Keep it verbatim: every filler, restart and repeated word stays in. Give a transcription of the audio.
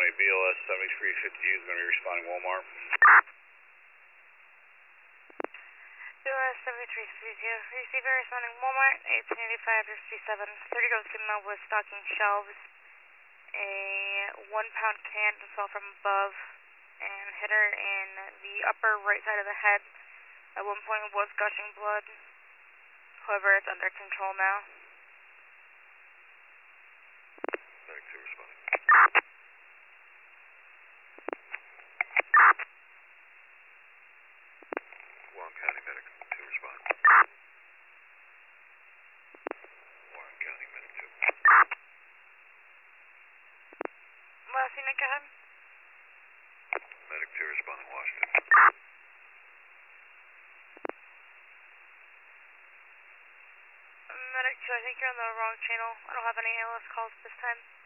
County, B L S seventy-three fifty is going to be responding Walmart. B L S seventy-three fifty, receiver responding Walmart, eighteen eighty-five fifty-seven, thirty go signal was stocking shelves. A one pound can fell from above and hit her in the upper right side of the head. At one point was gushing blood. However, it's under control now. Medic two responding. Warren County Medic two responding. Warren County Medic two. Last unit, go ahead. Medic two responding Washington. Medic two, I think you're on the wrong channel. I don't have any A L S calls this time.